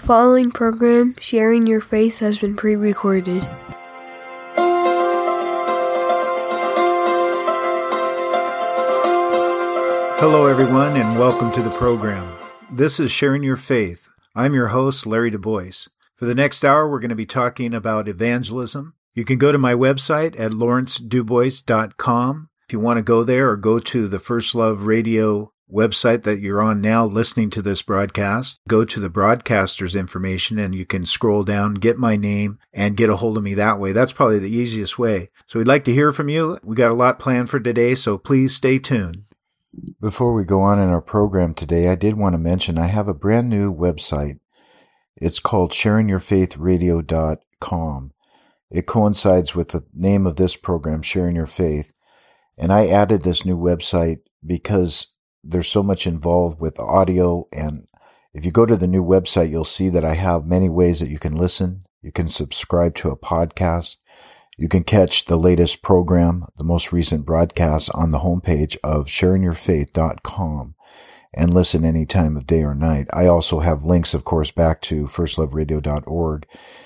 following program, Sharing Your Faith, has been pre-recorded. Hello, everyone, and welcome to the program. This is Sharing Your Faith. I'm your host, Larry DuBois. For the next hour, we're going to be talking about evangelism. You can go to my website at lawrencedubois.com. If you want to go there, or go to the First Love Radio website that you're on now listening to this broadcast, go to the broadcaster's information and you can scroll down, get my name, and get a hold of me that way. That's probably the easiest way. So we'd like to hear from you. We got a lot planned for today, so please stay tuned. Before we go on in our program today, I did want to mention I have a brand new website. It's called sharingyourfaithradio.com. It coincides with the name of this program, Sharing Your Faith. And I added this new website because there's so much involved with audio. And if you go to the new website, you'll see that I have many ways that you can listen. You can subscribe to a podcast. You can catch the latest program, the most recent broadcast on the homepage of sharingyourfaith.com and listen any time of day or night. I also have links, of course, back to firstloveradio.org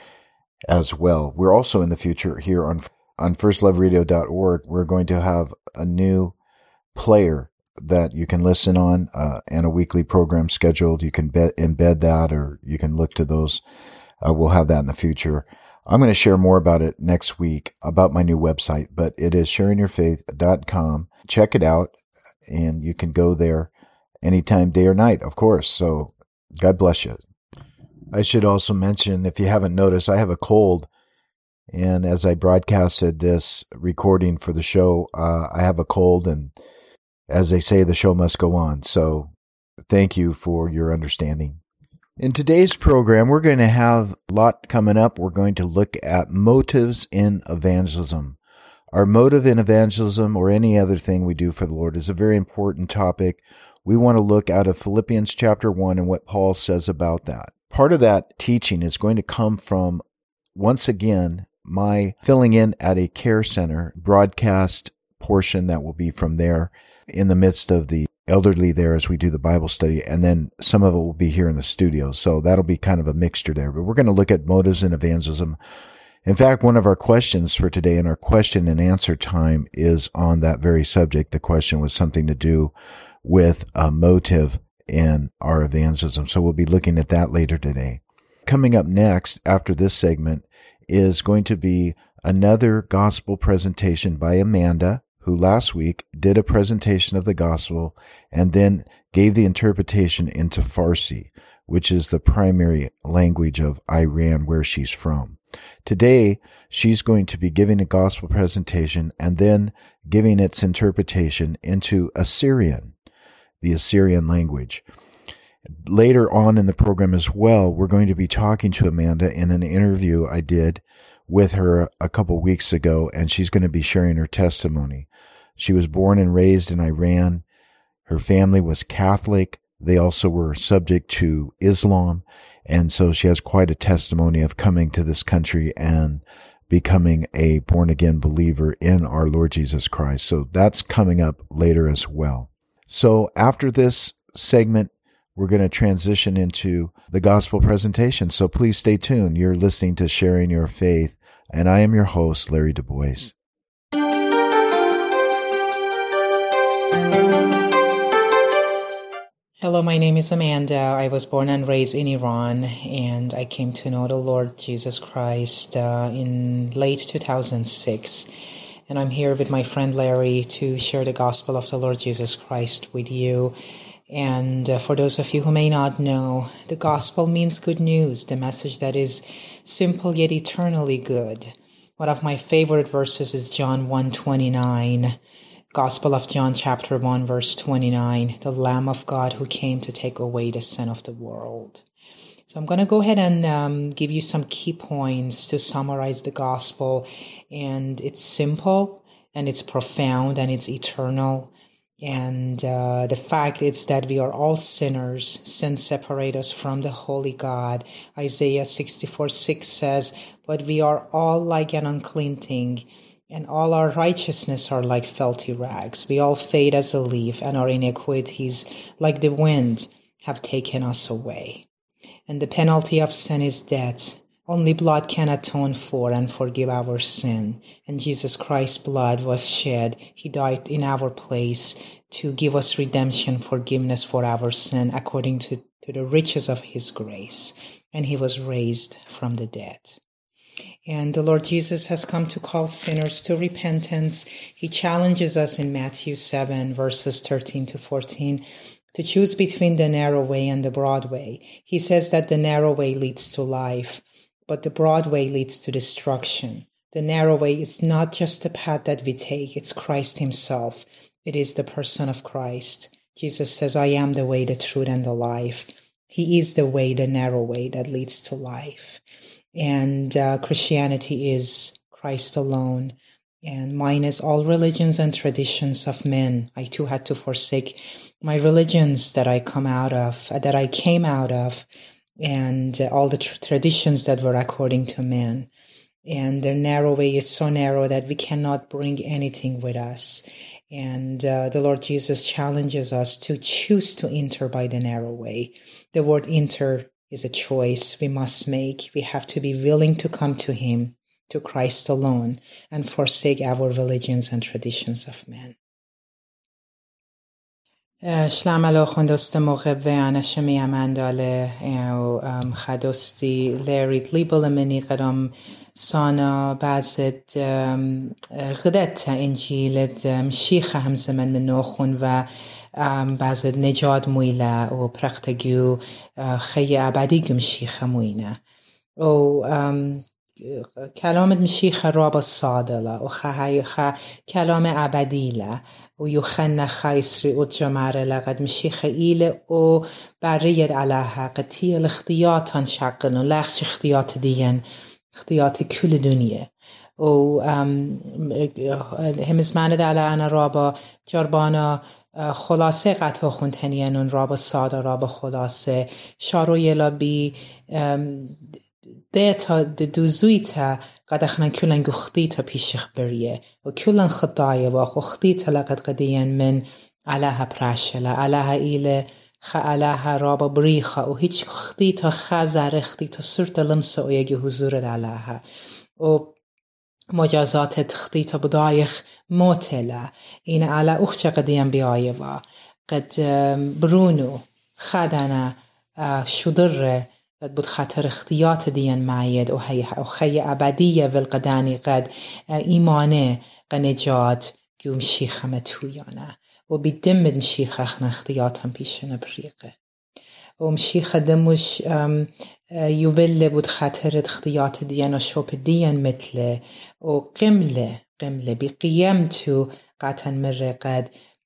as well. We're also in the future here on firstloveradio.org. We're going to have a new player that you can listen on and a weekly program scheduled. You can embed that, or you can look to those. We'll have that in the future. I'm going to share more about it next week, about my new website, but it is sharingyourfaith.com. Check it out, and you can go there anytime, day or night, of course. So God bless you. I should also mention, if you haven't noticed, I have a cold. And as I broadcasted this recording for the show, I have a cold, and as they say, the show must go on. So thank you for your understanding. In today's program, we're going to have a lot coming up. We're going to look at motives in evangelism. Our motive in evangelism, or any other thing we do for the Lord, is a very important topic. We want to look out of Philippians chapter 1 and what Paul says about that. Part of that teaching is going to come from, once again, my filling in at a care center broadcast portion that will be from there in the midst of the elderly there as we do the Bible study, and then some of it will be here in the studio. So that'll be kind of a mixture there. But we're going to look at motives in evangelism. In fact, one of our questions for today in our question and answer time is on that very subject. The question was something to do with a motive in our evangelism. So we'll be looking at that later today. Coming up next after this segment is going to be another gospel presentation by Amanda, who last week did a presentation of the gospel and then gave the interpretation into Farsi, which is the primary language of Iran, where she's from. Today, she's going to be giving a gospel presentation and then giving its interpretation into Assyrian, the Assyrian language. Later on in the program as well, we're going to be talking to Amanda in an interview I did with her a couple weeks ago, and she's going to be sharing her testimony. She was born and raised in Iran. Her family was Catholic. They also were subject to Islam, and so she has quite a testimony of coming to this country and becoming a born-again believer in our Lord Jesus Christ. So that's coming up later as well. So after this segment, we're going to transition into the gospel presentation. So please stay tuned. You're listening to Sharing Your Faith, and I am your host, Larry DuBois. Hello, my name is Amanda. I was born and raised in Iran, and I came to know the Lord Jesus Christ in late 2006. And I'm here with my friend Larry to share the gospel of the Lord Jesus Christ with you. And for those of you who may not know, the gospel means good news, the message that is simple yet eternally good. One of my favorite verses is John 1:29. Gospel of John chapter 1 verse 29, the Lamb of God who came to take away the sin of the world. So I'm going to go ahead and give you some key points to summarize the gospel. And it's simple, and it's profound, and it's eternal. And the fact is that we are all sinners. Sin separates us from the holy God. Isaiah 64:6 says, but we are all like an unclean thing, and all our righteousness are like filthy rags. We all fade as a leaf, and our iniquities, like the wind, have taken us away. and the penalty of sin is death. Only blood can atone for and forgive our sin. And Jesus Christ's blood was shed. He died in our place to give us redemption, forgiveness for our sin according to the riches of his grace. And he was raised from the dead. And the Lord Jesus has come to call sinners to repentance. He challenges us in Matthew 7, verses 13 to 14, to choose between the narrow way and the broad way. He says that the narrow way leads to life, but the broad way leads to destruction. The narrow way is not just the path that we take, it's Christ himself. It is the person of Christ. Jesus says, I am the way, the truth, and the life. He is the way, the narrow way that leads to life. And Christianity is Christ alone. And mine is all religions and traditions of men. I too had to forsake my religions that I came out of, and all the traditions that were according to men. And the narrow way is so narrow that we cannot bring anything with us. And the Lord Jesus challenges us to choose to enter by the narrow way. The word enter is a choice we must make. We have to be willing to come to him, to Christ alone, and forsake our religions and traditions of men. שלום עליכם دوست موقع أنا شمي أمانداله أو خدوستي لاريد ليبل مني قدم صانا بعضت غدت إنجيلت مشيخة هم زمن من نوخون و بعضت نجاد مويلة و برختجو خي أبدي مشيخة موينة و كلام مشيخة راب الصادلة وخا كلام أبديلة ويخنى خيسري وجمارة لقد مشيخة إيلة وبريد علىها قتية الاختياطان شاقن ولاخش اختياط ديان اختياط كل دنيا هم زمانه على أنا رابا جربانا خلاصه قطع خونتنیان اون رابا ساده رابا خلاصه شارو یلا بی دیتا دوزویتا قد اخنا کلن گختیتا پیشخ بریه و کلن خطایه با خختیتا لقد قدیان من علاها پراشله علاها ایله علاها رابا بریخه و هیچ خختیتا خزر اختیتا سرت لمسه و یکی حضورت علاها و مجازات تخطيط بدايخ موتلة إن على أخشى قديم بآيوا قد برونو خدنا شدر قد بود خطر اختيات ديان معيد وخي أبدية بالقداني قد إيمانه قنجات جو مشيخة متويانا وبيدمد مشيخة اخنا اختياتهم بيشنا بريقه ومشيخة دمش يبلي بود خطر اختيات ديان وشوب ديان مثله وقمله بقيمته قطعا مرة قد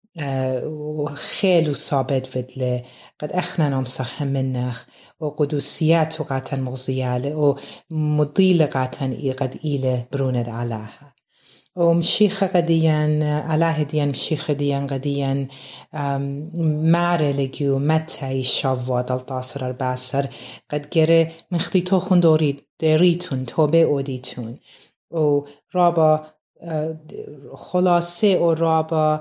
وخيل وصابت فدله قد اخنا نمسخ منخ وقدوسيات قطعا مغزياله ومضيلة قطعا قد إيله بروند علاها ومشيخة قديان علاه ديان مشيخة ديان قديان معره لجيو متى شواد التاسر الباسر قد جرى مختيتو خندوري دريتون توبه اوديتون و رابا خلاصه و رابا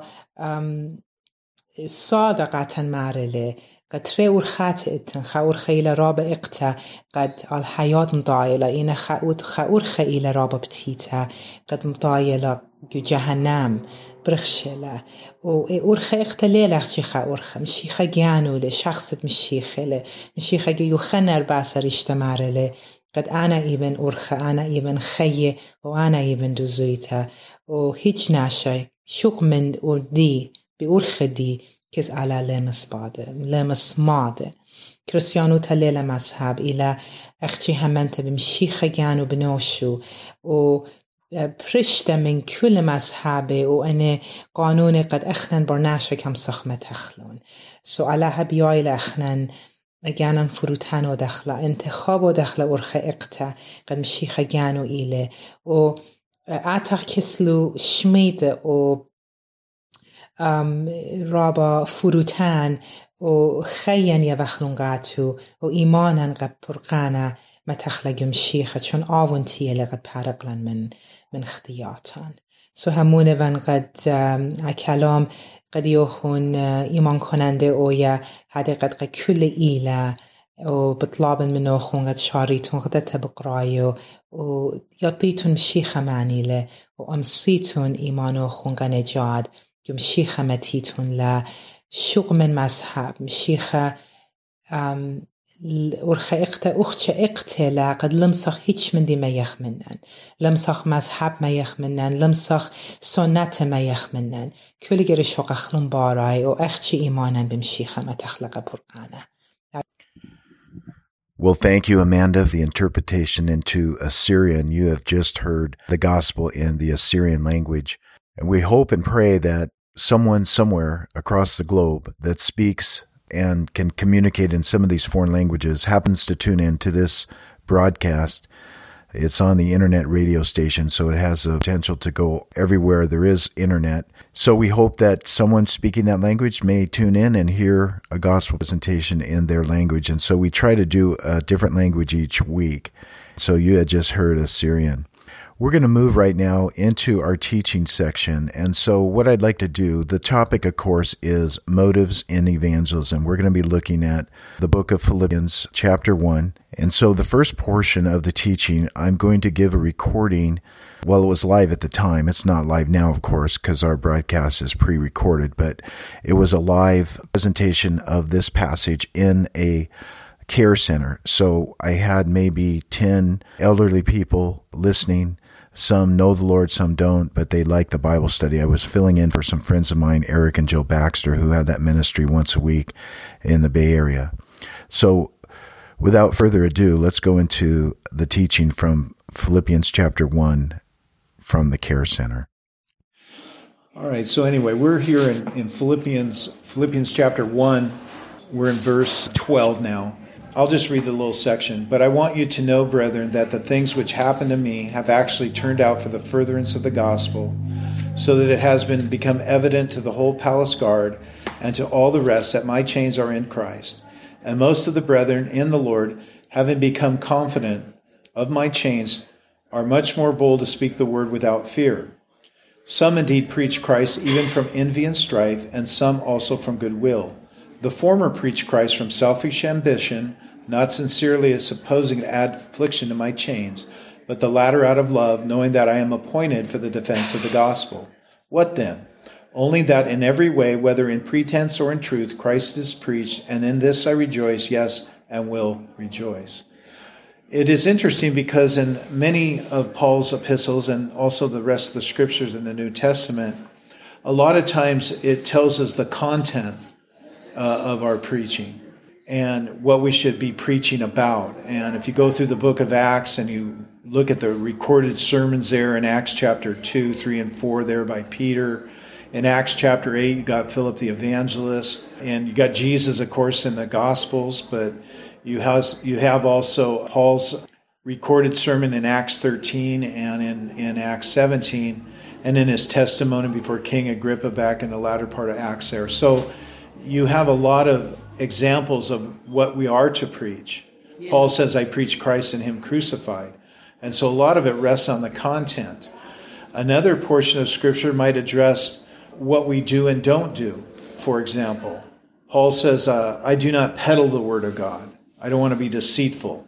صادقة معرله قد تريور خاتئتن خاور خيلة رابا اقتا قد الحياة مطايلة إنا خاور خيلة رابا بتيتا قد مطايلة جهنم برخشلة وأورخة اقتا ليلخشي خاورخة مشيخة جانو لشخصة مشيخة يوخنر باسر اشتمارله قد أنا إبن أورخة أنا إبن خيه وأنا إبن دوزويتا وهيج ناشا شوق من أردي بأورخة دي كز على لمس ماده كريستيانو تليل مذهب إلى أختي همنت بمشيخة جانو بنوشو و برشته من كل مذهبه وأنا قانون قد أخنن برناشة كم سخمة تخلون سؤالها بياي لأخنن جانن فروتان و دخله انتخاب و دخله أرخة اقتا قد مشيخة جانو إله و أعتق كسلو شميد و رابا فروتان و خیان یوخلونگاتو و ایمانن قد پرقانا ما تخلق مشيخة چون آونتيه لقد پارقلن من اختياتان سو همونه ون قد کلام قد يوخون ایمان کننده اویا هده قد کل ایلا وبطلب منه خونغت شاريتون غدتها بقرايو ويعطيتون مشيخة معنيلة وأمصيتون إيمانو خونغ نجاد يمشيخة متيتون لا شوق من مذهب مشيخة ورخة أختشة اقتلا قد لمسخ هيتش من دي ما يخمنن لمسخ مذهب ما يخمنن لمسخ سنة ما يخمنن كل جري شوق أخلون باراي وأختشي إيمانا بمشيخة ما تخلق برقانة. Well, thank you, Amanda, for the interpretation into Assyrian. You have just heard the gospel in the Assyrian language. And we hope and pray that someone somewhere across the globe that speaks and can communicate in some of these foreign languages happens to tune in to this broadcast. It's on the internet radio station, so it has the potential to go everywhere there is internet. So we hope that someone speaking that language may tune in and hear a gospel presentation in their language. And so we try to do a different language each week. So you had just heard Assyrian. We're going to move right now into our teaching section. And so what I'd like to do, the topic, of course, is motives in evangelism. We're going to be looking at the book of Philippians, chapter 1. And so the first portion of the teaching, I'm going to give a recording. Well, it was live at the time. It's not live now, of course, because our broadcast is pre-recorded, but it was a live presentation of this passage in a care center. So I had maybe 10 elderly people listening. Some know the Lord, some don't, but they like the Bible study. I was filling in for some friends of mine, Eric and Joe Baxter, who have that ministry once a week in the Bay Area. So without further ado, let's go into the teaching from Philippians chapter 1 from the care center. All right, so anyway, we're here in Philippians chapter 1. We're in verse 12 now. I'll just read the little section. But I want you to know, brethren, that the things which happened to me have actually turned out for the furtherance of the gospel, so that it has become evident to the whole palace guard and to all the rest that my chains are in Christ. And most of the brethren in the Lord, having become confident of my chains, are much more bold to speak the word without fear. Some indeed preach Christ even from envy and strife, and some also from goodwill. The former preach Christ from selfish ambition, not sincerely as supposing to add affliction to my chains, but the latter out of love, knowing that I am appointed for the defense of the gospel. What then? Only that in every way, whether in pretense or in truth, Christ is preached, and in this I rejoice, yes, and will rejoice. It is interesting because in many of Paul's epistles and also the rest of the scriptures in the New Testament, a lot of times it tells us the content of our preaching and what we should be preaching about. And if you go through the book of Acts and you look at the recorded sermons there in Acts chapter 2, 3, and 4 there by Peter. In Acts chapter 8, you got Philip the evangelist, and you got Jesus, of course, in the Gospels, but you have also Paul's recorded sermon in Acts 13 and in Acts 17, and in his testimony before King Agrippa back in the latter part of Acts there. So you have a lot of examples of what we are to preach. Yeah. Paul says, I preach Christ and him crucified. And so a lot of it rests on the content. Another portion of Scripture might address what we do and don't do. For example, Paul says, I do not peddle the word of God. I don't want to be deceitful.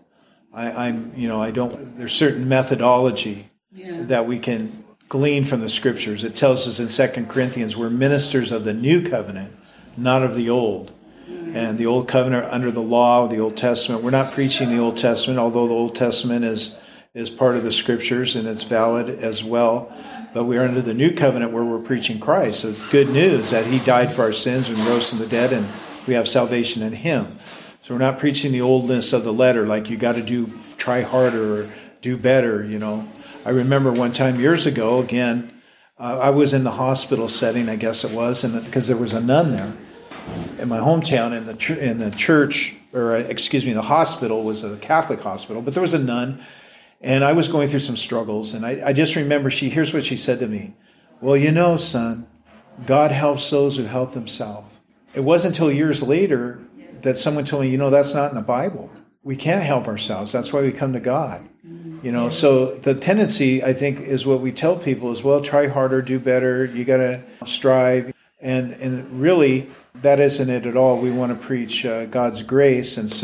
There's certain methodology that we can glean from the Scriptures. It tells us in 2 Corinthians, we're ministers of the new covenant, not of the old. And the old covenant under the law of the Old Testament. We're not preaching the Old Testament, although the Old Testament is part of the Scriptures and it's valid as well. But we are under the new covenant where we're preaching Christ. So it's good news that he died for our sins and rose from the dead, and we have salvation in him. So we're not preaching the oldness of the letter, like you got to try harder or do better, I remember one time years ago, again, I was in the hospital setting, I guess it was, and because there was a nun there in my hometown in the church, the hospital was a Catholic hospital, but there was a nun, and I was going through some struggles, and I just remember here's what she said to me. Well, son, God helps those who help themselves. It wasn't until years later that someone told me, that's not in the Bible. We can't help ourselves. That's why we come to God. So the tendency, I think, is what we tell people is, try harder, do better. You got to strive. And really, that isn't it at all. We want to preach God's grace. And so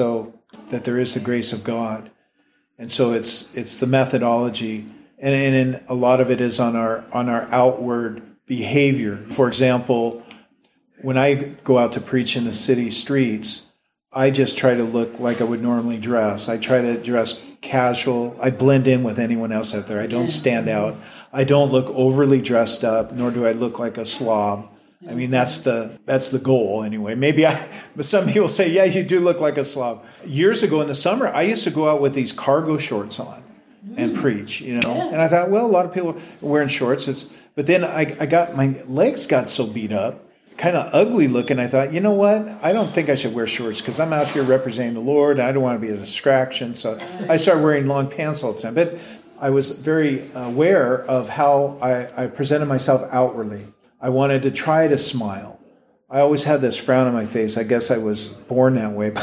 that there is the grace of God. And so it's the methodology, and a lot of it is on our outward behavior. For example, when I go out to preach in the city streets, I just try to look like I would normally dress. I try to dress casual. I blend in with anyone else out there. I don't stand out. I don't look overly dressed up, nor do I look like a slob. I mean, that's the goal anyway. But some people say, yeah, you do look like a slob. Years ago in the summer, I used to go out with these cargo shorts on and preach, And I thought, well, a lot of people are wearing shorts. But then my legs got so beat up, kind of ugly looking. I thought, you know what? I don't think I should wear shorts because I'm out here representing the Lord. And I don't want to be a distraction. So I started wearing long pants all the time. But I was very aware of how I presented myself outwardly. I wanted to try to smile. I always had this frown on my face. I guess I was born that way.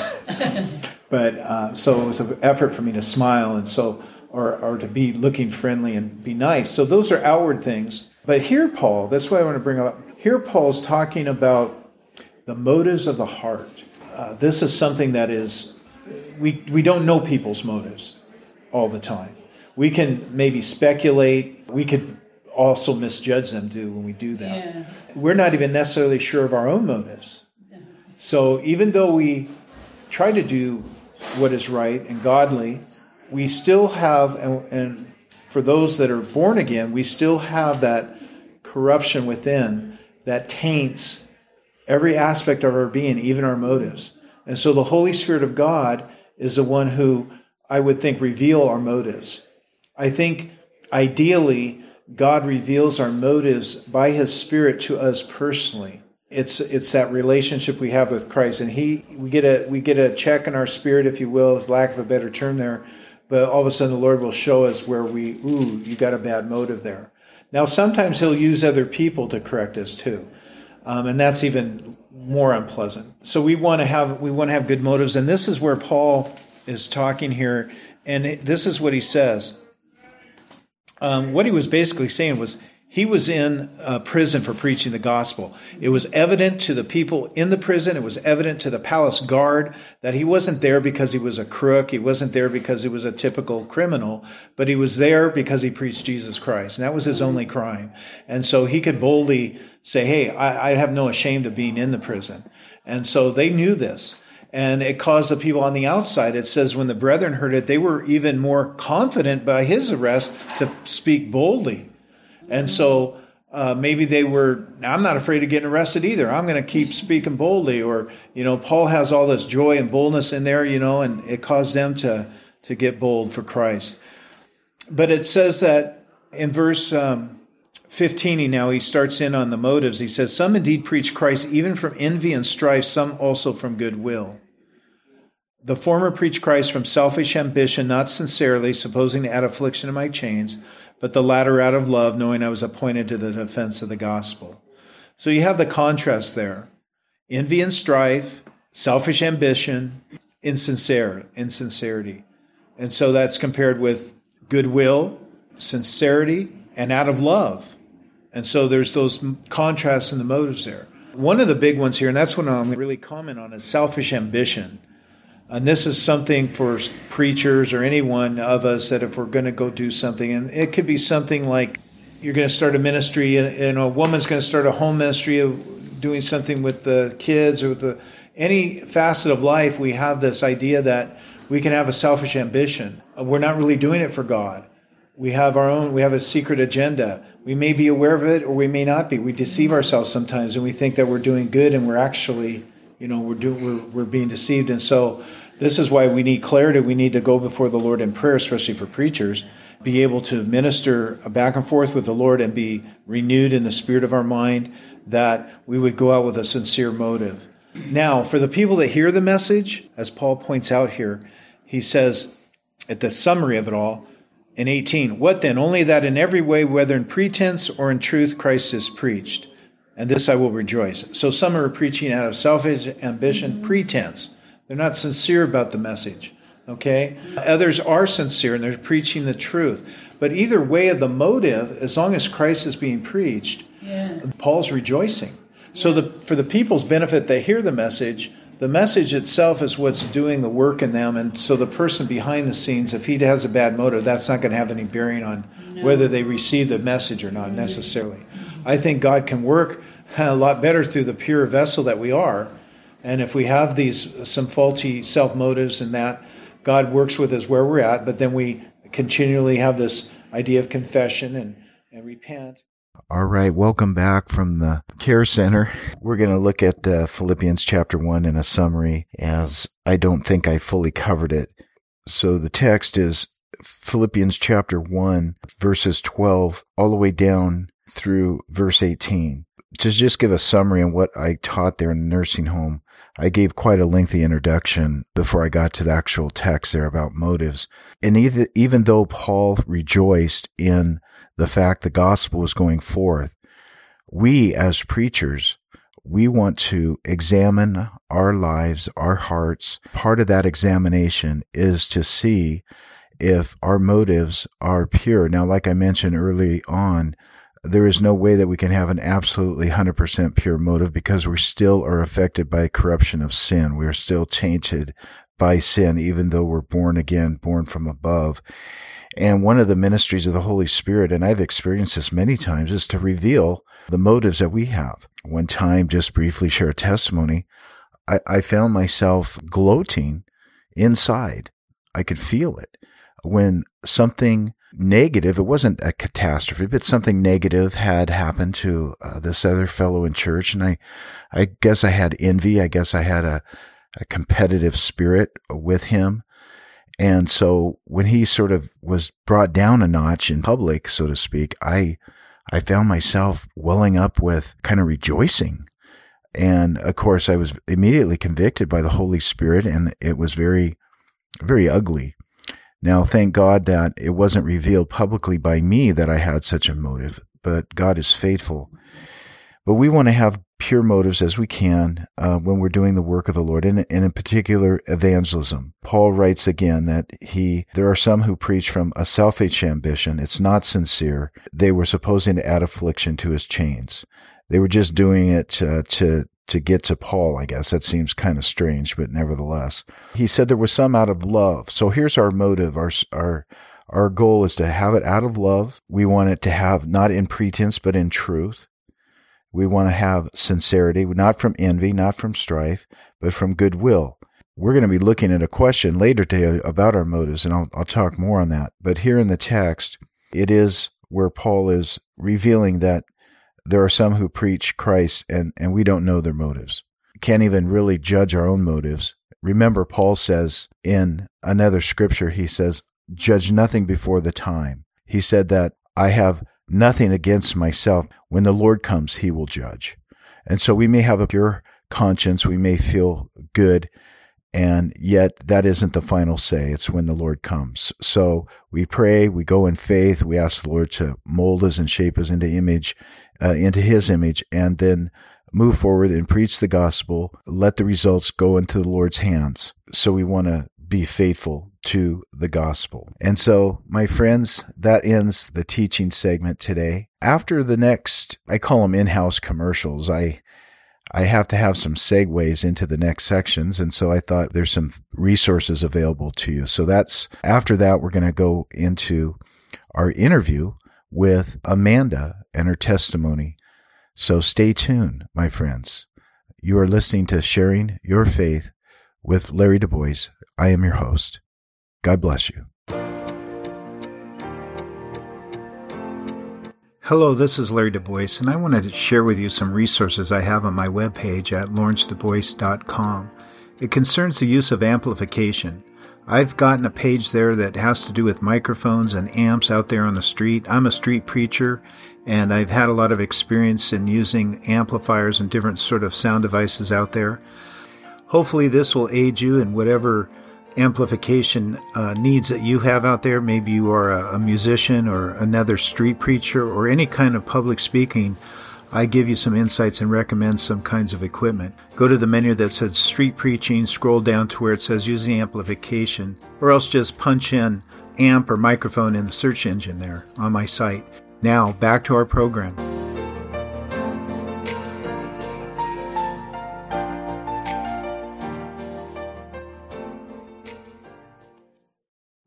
But so it was an effort for me to smile and or to be looking friendly and be nice. So those are outward things. But here, Paul, that's what I want to bring up. Here, Paul's talking about the motives of the heart. This is something that is, we don't know people's motives all the time. We can maybe speculate. We could also misjudge them too when we do that. Yeah. We're not even necessarily sure of our own motives. So even though we try to do what is right and godly, we still have, and for those that are born again, we still have that corruption within that taints every aspect of our being, even our motives. And so the Holy Spirit of God is the one who I would think reveal our motives. I think ideally God reveals our motives by His Spirit to us personally. It's that relationship we have with Christ, and we get a check in our spirit, if you will, is lack of a better term there. But all of a sudden, the Lord will show us where you got a bad motive there. Now, sometimes He'll use other people to correct us too, and that's even more unpleasant. So we want to have good motives, and this is where Paul is talking here, and this is what he says. What he was basically saying was he was in prison for preaching the gospel. It was evident to the people in the prison. It was evident to the palace guard that he wasn't there because he was a crook. He wasn't there because he was a typical criminal, but he was there because he preached Jesus Christ. And that was his only crime. And so he could boldly say, hey, I have no shame of being in the prison. And so they knew this. And it caused the people on the outside, it says when the brethren heard it, they were even more confident by his arrest to speak boldly. And so maybe they were, I'm not afraid of getting arrested either. I'm going to keep speaking boldly. Or, Paul has all this joy and boldness in there, and it caused them to get bold for Christ. But it says that in verse 15, he starts in on the motives. He says, some indeed preach Christ even from envy and strife, some also from goodwill. The former preach Christ from selfish ambition, not sincerely, supposing to add affliction to my chains, but the latter out of love, knowing I was appointed to the defense of the gospel. So you have the contrast there. Envy and strife, selfish ambition, insincerity. And so that's compared with goodwill, sincerity, and out of love. And so there's those contrasts in the motives there. One of the big ones here, and that's what I'm really comment on, is selfish ambition. And this is something for preachers or anyone of us that if we're going to go do something, and it could be something like you're going to start a ministry, and a woman's going to start a home ministry of doing something with the kids or with any facet of life, we have this idea that we can have a selfish ambition. We're not really doing it for God. We have a secret agenda. We may be aware of it or we may not be. We deceive ourselves sometimes and we think that we're doing good and we're actually, we're being deceived. And so this is why we need clarity. We need to go before the Lord in prayer, especially for preachers, be able to minister back and forth with the Lord and be renewed in the spirit of our mind, that we would go out with a sincere motive. Now, for the people that hear the message, as Paul points out here, he says at the summary of it all, in 18, what then? Only that in every way, whether in pretense or in truth, Christ is preached. And this I will rejoice. So some are preaching out of selfish ambition, pretense. They're not sincere about the message. Okay? Others are sincere and they're preaching the truth. But either way of the motive, as long as Christ is being preached, Paul's rejoicing. So for the people's benefit, they hear the message, The message itself is what's doing the work in them, and so the person behind the scenes, if he has a bad motive, that's not going to have any bearing on whether they receive the message or not necessarily. I think God can work a lot better through the pure vessel that we are, and if we have some faulty self-motives and that, God works with us where we're at, but then we continually have this idea of confession and repent. All right, welcome back from the Care Center. We're going to look at Philippians chapter 1 in a summary, as I don't think I fully covered it. So the text is Philippians chapter 1, verses 12, all the way down through verse 18. To just give a summary on what I taught there in the nursing home, I gave quite a lengthy introduction before I got to the actual text there about motives. And even though Paul rejoiced in the fact the gospel was going forth, we as preachers, we want to examine our lives, our hearts. Part of that examination is to see if our motives are pure. Now, like I mentioned early on, there is no way that we can have an absolutely 100% pure motive, because we still are affected by corruption of sin. We are still tainted by sin, even though we're born again, born from above. And one of the ministries of the Holy Spirit, and I've experienced this many times, is to reveal the motives that we have. One time, just briefly share a testimony, I found myself gloating inside. I could feel it. When something negative, it wasn't a catastrophe, but something negative had happened to this other fellow in church. And I guess I had envy. I guess I had a competitive spirit with him. And so when he sort of was brought down a notch in public, so to speak, I found myself welling up with kind of rejoicing. And of course, I was immediately convicted by the Holy Spirit, and it was very, very ugly. Now, thank God that it wasn't revealed publicly by me that I had such a motive, but God is faithful. But we want to have pure motives as we can when we're doing the work of the Lord, and in particular, evangelism. Paul writes again that there are some who preach from a selfish ambition. It's not sincere. They were supposing to add affliction to his chains. They were just doing it to get to Paul, I guess. That seems kind of strange, but nevertheless. He said there was some out of love. So here's our motive. Our goal is to have it out of love. We want it to have not in pretense, but in truth. We want to have sincerity, not from envy, not from strife, but from goodwill. We're going to be looking at a question later today about our motives, and I'll talk more on that. But here in the text, it is where Paul is revealing that there are some who preach Christ, and we don't know their motives. Can't even really judge our own motives. Remember, Paul says in another scripture, he says, judge nothing before the time. He said that I have nothing against myself. When the Lord comes, he will judge. And so we may have a pure conscience. We may feel good, and yet that isn't the final say. It's when the Lord comes. So we pray, we go in faith, we ask the Lord to mold us and shape us into his image, and then move forward and preach the gospel. Let the results go into the Lord's hands. So we want to be faithful to the gospel. And so, my friends, that ends the teaching segment today. After the next, I call them in-house commercials, I have to have some segues into the next sections, and so I thought there's some resources available to you. So after that, we're going to go into our interview with Amanda and her testimony. So stay tuned, my friends. You are listening to Sharing Your Faith with Larry DuBois. I am your host. God bless you. Hello, this is Larry DuBois, and I wanted to share with you some resources I have on my webpage at lawrencedubois.com. It concerns the use of amplification. I've gotten a page there that has to do with microphones and amps out there on the street. I'm a street preacher, and I've had a lot of experience in using amplifiers and different sort of sound devices out there. Hopefully this will aid you in whatever amplification needs that you have out there. Maybe you are a musician or another street preacher or any kind of public speaking. I give you some insights and recommend some kinds of equipment. Go to the menu that says Street Preaching, scroll down to where it says Using Amplification, or else just punch in amp or microphone in the search engine there on my site. Now, back to our program.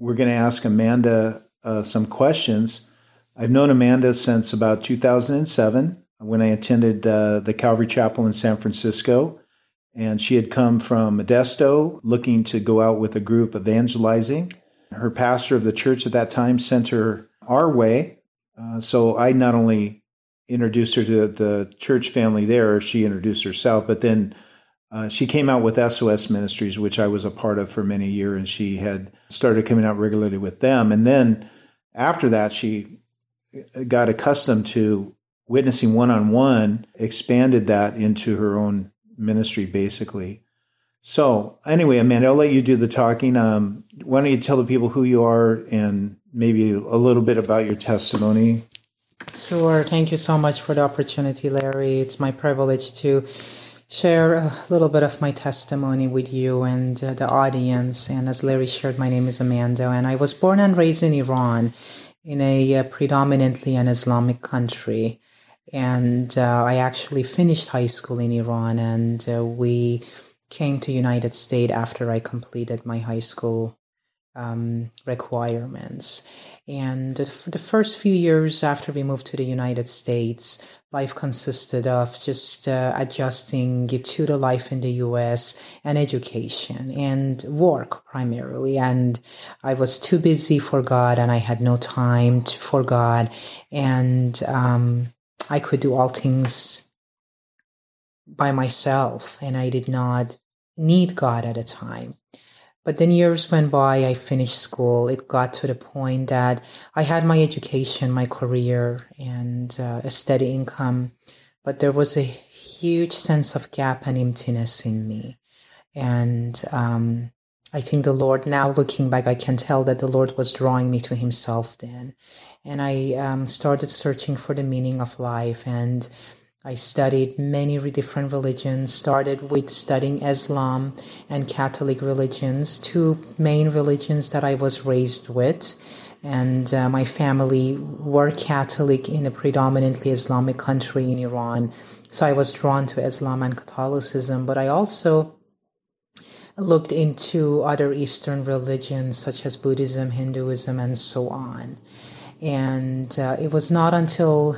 we're going to ask Amanda some questions. I've known Amanda since about 2007 when I attended the Calvary Chapel in San Francisco. And she had come from Modesto looking to go out with a group evangelizing. Her pastor of the church at that time sent her our way. So I not only introduced her to the church family there, she introduced herself, but then she came out with SOS Ministries, which I was a part of for many years, and she had started coming out regularly with them. And then after that, she got accustomed to witnessing one-on-one, expanded that into her own ministry, basically. So anyway, Amanda, I'll let you do the talking. Why don't you tell the people who you are and maybe a little bit about your testimony? Sure. Thank you so much for the opportunity, Larry. It's my privilege to share a little bit of my testimony with you and the audience. And as Larry shared, my name is Amanda, and I was born and raised in Iran, in a predominantly an Islamic country. And I actually finished high school in Iran, and we came to United States after I completed my high school requirements. And for the first few years after we moved to the United States, life consisted of just adjusting to the life in the U.S. and education and work primarily. And I was too busy for God, and I had no time for God. And I could do all things by myself, and I did not need God at a time. But then years went by, I finished school. It got to the point that I had my education, my career, and a steady income. But there was a huge sense of gap and emptiness in me. And I think the Lord, now looking back, I can tell that the Lord was drawing me to himself then. And I started searching for the meaning of life, and I studied many different religions, started with studying Islam and Catholic religions, two main religions that I was raised with. And my family were Catholic in a predominantly Islamic country in Iran. So I was drawn to Islam and Catholicism, but I also looked into other Eastern religions such as Buddhism, Hinduism, and so on. And it was not until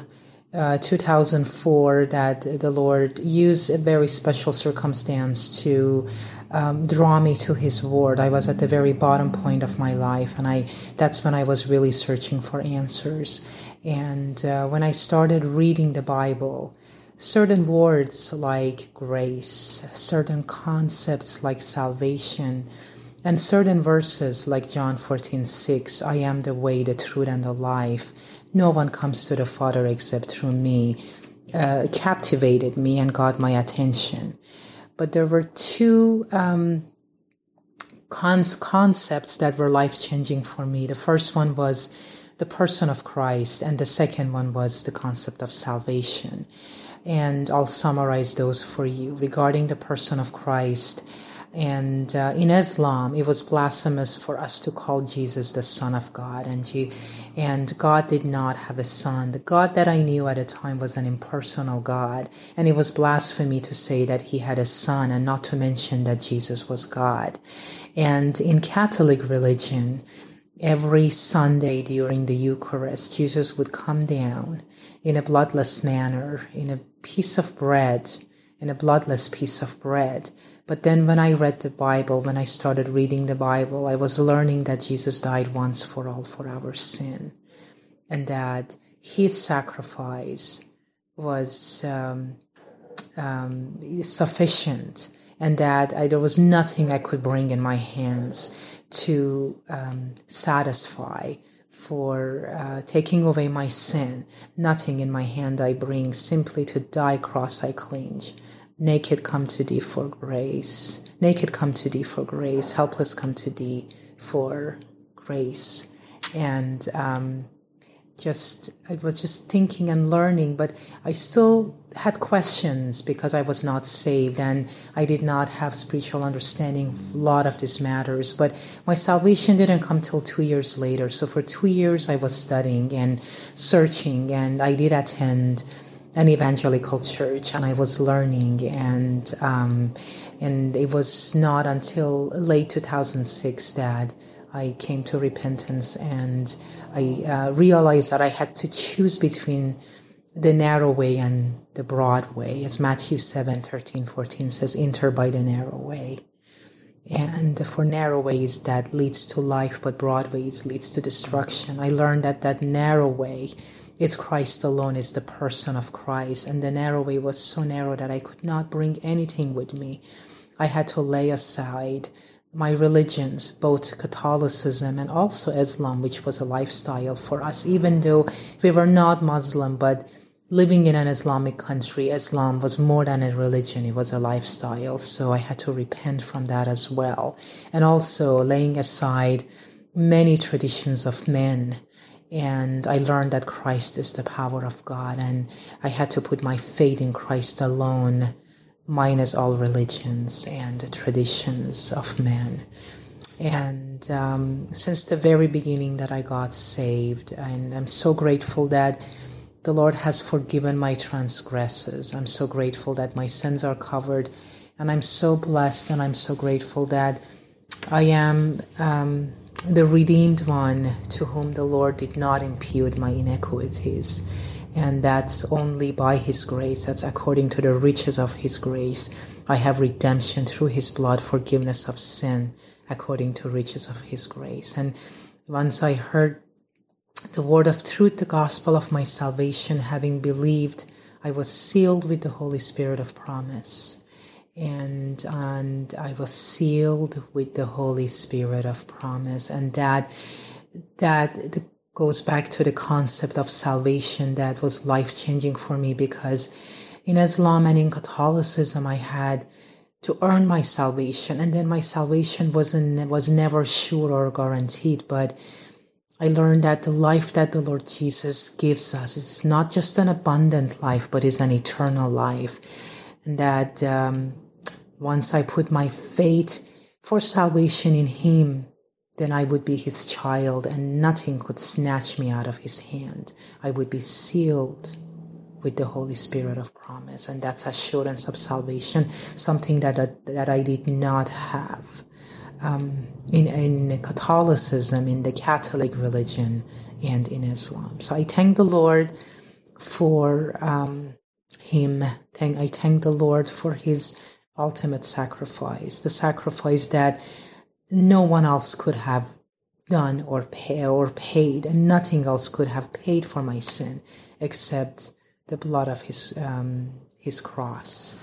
2004 that the Lord used a very special circumstance to draw me to his word. I was at the very bottom point of my life, and that's when I was really searching for answers. And when I started reading the Bible, certain words like grace, certain concepts like salvation, and certain verses like John 14:6, I am the way, the truth, and the life. No one comes to the Father except through me, captivated me and got my attention. But there were two concepts that were life-changing for me. The first one was the person of Christ, and the second one was the concept of salvation. And I'll summarize those for you. Regarding the person of Christ, and in Islam, it was blasphemous for us to call Jesus the Son of God. And God did not have a son. The God that I knew at the time was an impersonal God. And it was blasphemy to say that he had a son, and not to mention that Jesus was God. And in Catholic religion, every Sunday during the Eucharist, Jesus would come down in a bloodless manner, in a piece of bread, in a bloodless piece of bread. But then when I read the Bible, when I started reading the Bible, I was learning that Jesus died once for all for our sin, and that his sacrifice was sufficient, and that there was nothing I could bring in my hands to satisfy for taking away my sin. Nothing in my hand I bring, simply to die cross I cling. Naked come to thee for grace. Naked come to thee for grace. Helpless come to thee for grace. And I was just thinking and learning, but I still had questions because I was not saved and I did not have spiritual understanding of a lot of these matters. But my salvation didn't come till 2 years later. So for 2 years I was studying and searching, and I did attend an evangelical church, and I was learning, and it was not until late 2006 that I came to repentance, and I realized that I had to choose between the narrow way and the broad way. As Matthew 7:13-14 says, enter by the narrow way. And for narrow ways that leads to life, but broad ways leads to destruction. I learned that narrow way, it's Christ alone, is the person of Christ. And the narrow way was so narrow that I could not bring anything with me. I had to lay aside my religions, both Catholicism and also Islam, which was a lifestyle for us, even though we were not Muslim, but living in an Islamic country, Islam was more than a religion, it was a lifestyle. So I had to repent from that as well. And also laying aside many traditions of men. And I learned that Christ is the power of God, and I had to put my faith in Christ alone, minus all religions and traditions of men. And since the very beginning that I got saved, and I'm so grateful that the Lord has forgiven my transgressions. I'm so grateful that my sins are covered, and I'm so blessed, and I'm so grateful that I am the redeemed one to whom the Lord did not impute my iniquities. And that's only by His grace. That's according to the riches of His grace. I have redemption through His blood, forgiveness of sin, according to riches of His grace. And once I heard the word of truth, the gospel of my salvation, having believed, I was sealed with the Holy Spirit of promise. And I was sealed with the Holy Spirit of promise. And that goes back to the concept of salvation that was life-changing for me, because in Islam and in Catholicism I had to earn my salvation, and then my salvation was never sure or guaranteed. But I learned that the life that the Lord Jesus gives us is not just an abundant life, but is an eternal life. And that once I put my faith for salvation in Him, then I would be His child, and nothing could snatch me out of His hand. I would be sealed with the Holy Spirit of promise, and that's assurance of salvation, something that I did not have in Catholicism, in the Catholic religion, and in Islam. So I thank the Lord for Him. I thank the Lord for His ultimate sacrifice, the sacrifice that no one else could have done or paid, and nothing else could have paid for my sin except the blood of His cross.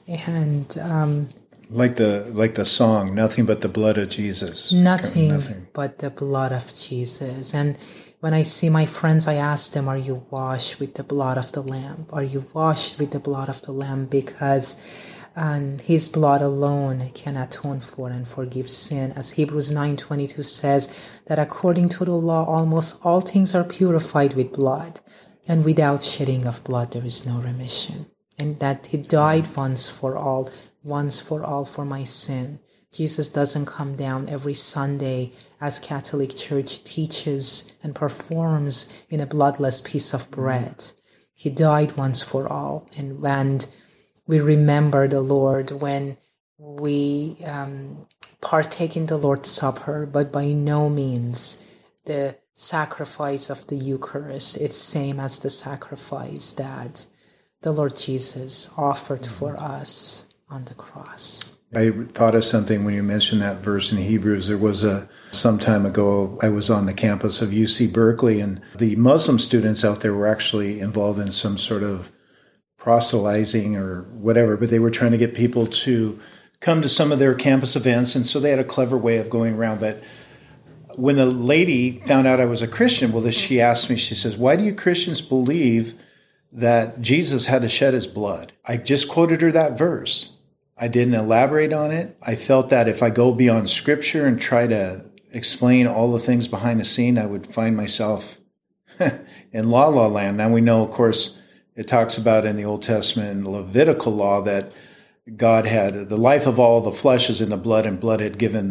And like the song, nothing but the blood of Jesus. Nothing but the blood of Jesus. And when I see my friends, I ask them, are you washed with the blood of the Lamb? Are you washed with the blood of the Lamb? Because His blood alone can atone for and forgive sin. As Hebrews 9:22 says, that according to the law, almost all things are purified with blood. And without shedding of blood, there is no remission. And that He died once for all for my sin. Jesus doesn't come down every Sunday, as Catholic Church teaches and performs, in a bloodless piece of bread. He died once for all. And when we remember the Lord, when we partake in the Lord's Supper, but by no means the sacrifice of the Eucharist, it's same as the sacrifice that the Lord Jesus offered for us on the cross. I thought of something when you mentioned that verse in Hebrews. There was some time ago, I was on the campus of UC Berkeley, and the Muslim students out there were actually involved in some sort of proselytizing or whatever, but they were trying to get people to come to some of their campus events, and so they had a clever way of going around. But when the lady found out I was a Christian, she asked me, she says, why do you Christians believe that Jesus had to shed His blood? I just quoted her that verse. I didn't elaborate on it. I felt that if I go beyond Scripture and try to explain all the things behind the scene, I would find myself in la land. Now we know, of course, it talks about in the Old Testament and the Levitical law that God had the life of all the flesh is in the blood, and God had given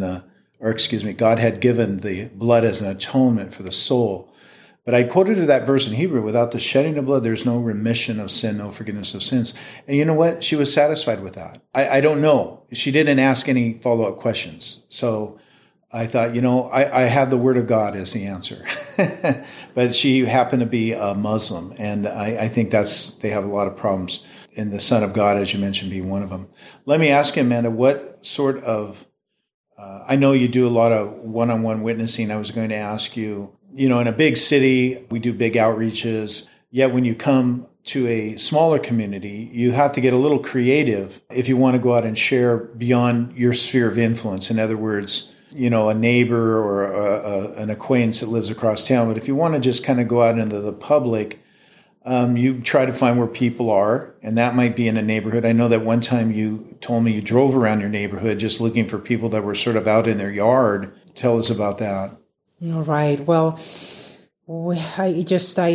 the blood as an atonement for the soul. But I quoted her that verse in Hebrew, without the shedding of blood, there's no remission of sin, no forgiveness of sins. And you know what? She was satisfied with that. I don't know. She didn't ask any follow-up questions. So I thought, I have the Word of God as the answer. But she happened to be a Muslim, and I think they have a lot of problems. And the Son of God, as you mentioned, being one of them. Let me ask you, Amanda, what sort of, I know you do a lot of one-on-one witnessing. I was going to ask you, in a big city, we do big outreaches. Yet when you come to a smaller community, you have to get a little creative if you want to go out and share beyond your sphere of influence. In other words, a neighbor or an acquaintance that lives across town. But if you want to just kind of go out into the public, you try to find where people are, and that might be in a neighborhood. I know that one time you told me you drove around your neighborhood just looking for people that were sort of out in their yard. Tell us about that. All right. Well, I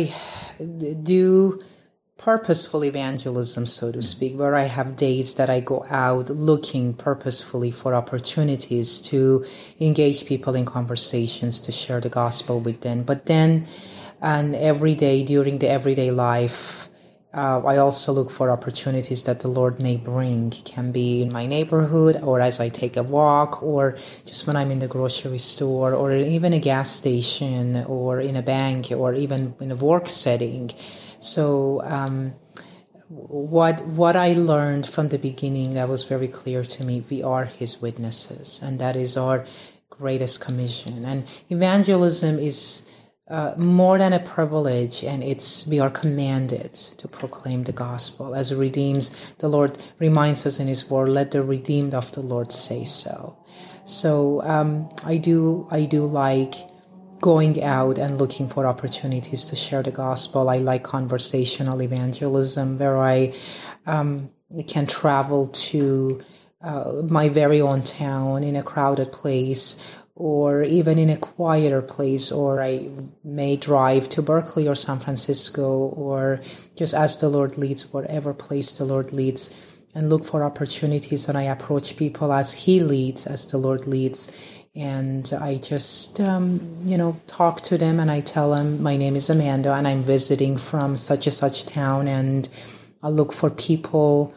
do purposeful evangelism, so to speak, where I have days that I go out looking purposefully for opportunities to engage people in conversations, to share the gospel with them. But then, and every day during the everyday life, I also look for opportunities that the Lord may bring. It can be in my neighborhood, or as I take a walk, or just when I'm in the grocery store, or even a gas station, or in a bank, or even in a work setting. So what I learned from the beginning, that was very clear to me, we are His witnesses, and that is our greatest commission. And evangelism is more than a privilege, and we are commanded to proclaim the gospel. As the Lord reminds us in His word, let the redeemed of the Lord say so. So I do like going out and looking for opportunities to share the gospel. I like conversational evangelism, where I can travel to my very own town in a crowded place, or even in a quieter place, or I may drive to Berkeley or San Francisco, or just as the Lord leads, whatever place the Lord leads, and look for opportunities, and I approach people as He leads, as the Lord leads, and I just, talk to them, and I tell them, my name is Amanda, and I'm visiting from such and such town, and I look for people,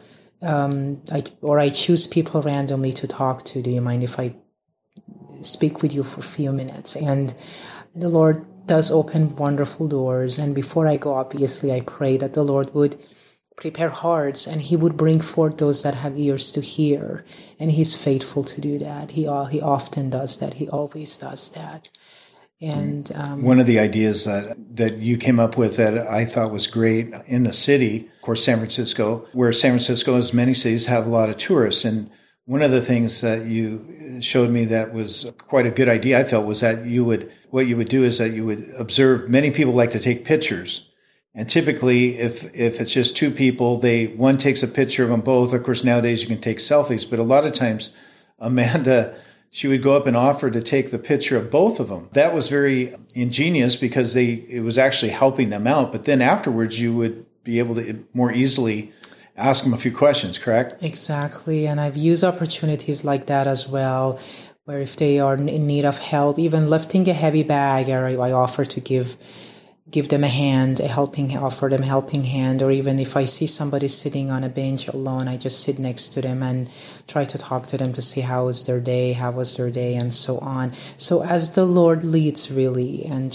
I choose people randomly to talk to. Do you mind if I speak with you for a few minutes? And the Lord does open wonderful doors. And before I go, obviously, I pray that the Lord would prepare hearts, and He would bring forth those that have ears to hear. And He's faithful to do that. He often does that. He always does that. And one of the ideas that you came up with that I thought was great in the city, of course, San Francisco, where San Francisco, as many cities, have a lot of tourists. And one of the things that you showed me that was quite a good idea, I felt, was that what you would do is that you would observe, many people like to take pictures. And typically, if it's just two people, one takes a picture of them both. Of course, nowadays you can take selfies, but a lot of times, Amanda, she would go up and offer to take the picture of both of them. That was very ingenious because it was actually helping them out. But then afterwards, you would be able to more easily ask them a few questions, correct? Exactly. And I've used opportunities like that as well, where if they are in need of help, even lifting a heavy bag, or I offer to give them a hand, offer them a helping hand. Or even if I see somebody sitting on a bench alone, I just sit next to them and try to talk to them to see how was their day, and so on. So as the Lord leads, really, and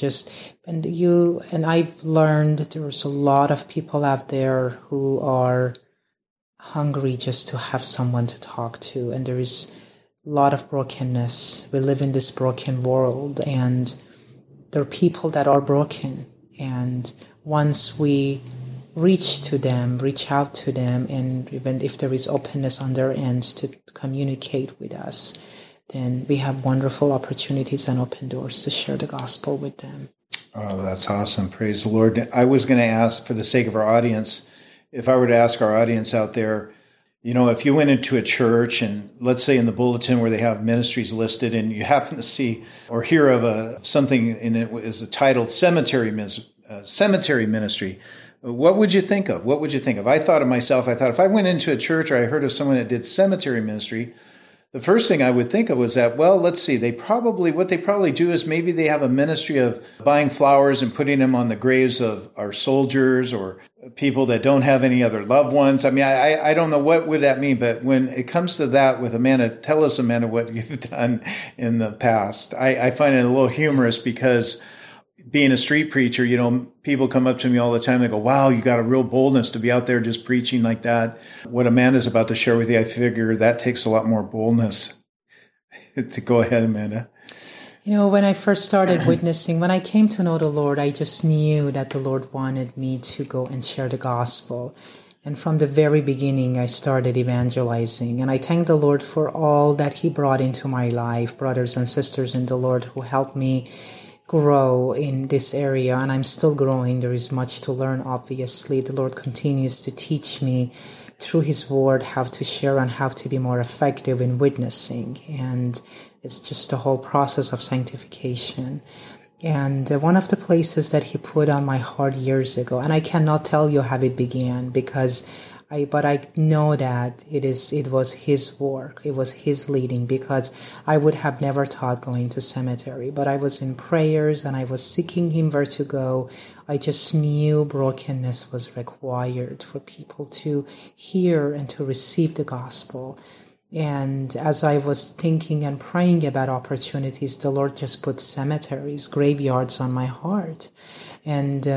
I've learned there's a lot of people out there who are hungry just to have someone to talk to, and there is a lot of brokenness. We live in this broken world, and there are people that are broken. And once we reach out to them, and even if there is openness on their end to communicate with us, then we have wonderful opportunities and open doors to share the gospel with them. Oh, that's awesome. Praise the Lord. I was going to ask, for the sake of our audience, if I were to ask our audience out there, if you went into a church, and let's say in the bulletin where they have ministries listed, and you happen to see or hear of something in it is titled cemetery ministry, what would you think of? I thought of myself, if I went into a church or I heard of someone that did cemetery ministry, the first thing I would think of was that, well, let's see, what they probably do is maybe they have a ministry of buying flowers and putting them on the graves of our soldiers, or people that don't have any other loved ones. I mean, I don't know what would that mean, but when it comes to that with Amanda, tell us, Amanda, what you've done in the past. I find it a little humorous because being a street preacher, people come up to me all the time. They go, wow, you got a real boldness to be out there just preaching like that. What Amanda's about to share with you, I figure that takes a lot more boldness. To go ahead, Amanda. When I first started witnessing, when I came to know the Lord, I just knew that the Lord wanted me to go and share the gospel. And from the very beginning, I started evangelizing. And I thank the Lord for all that He brought into my life, brothers and sisters in the Lord who helped me grow in this area. And I'm still growing. There is much to learn, obviously. The Lord continues to teach me through His Word how to share and how to be more effective in witnessing. And it's just the whole process of sanctification. And one of the places that He put on my heart years ago, and I cannot tell you how it began but I know that it was His work. It was His leading, because I would have never thought going to cemetery, but I was in prayers and I was seeking Him where to go. I just knew brokenness was required for people to hear and to receive the gospel. And as I was thinking and praying about opportunities, the Lord just put cemeteries, graveyards on my heart. And